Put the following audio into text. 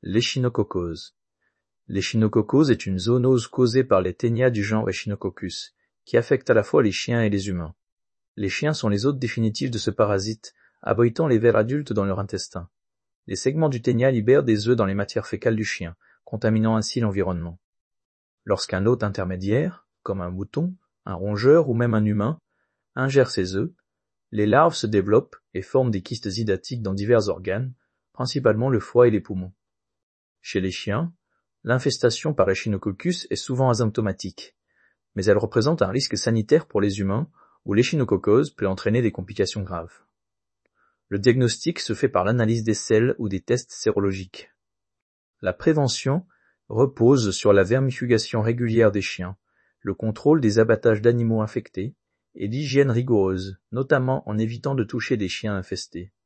L'échinococose. L'échinococose est une zoonose causée par les ténias du genre Echinococcus, qui affecte à la fois les chiens et les humains. Les chiens sont les hôtes définitifs de ce parasite, abritant les vers adultes dans leur intestin. Les segments du ténia libèrent des œufs dans les matières fécales du chien, contaminant ainsi l'environnement. Lorsqu'un hôte intermédiaire, comme un mouton, un rongeur ou même un humain, ingère ces œufs, les larves se développent et forment des kystes hydatiques dans divers organes, principalement le foie et les poumons. Chez les chiens, l'infestation par Echinococcus est souvent asymptomatique, mais elle représente un risque sanitaire pour les humains où l'échinococose peut entraîner des complications graves. Le diagnostic se fait par l'analyse des selles ou des tests sérologiques. La prévention repose sur la vermifugation régulière des chiens, le contrôle des abattages d'animaux infectés et l'hygiène rigoureuse, notamment en évitant de toucher des chiens infestés.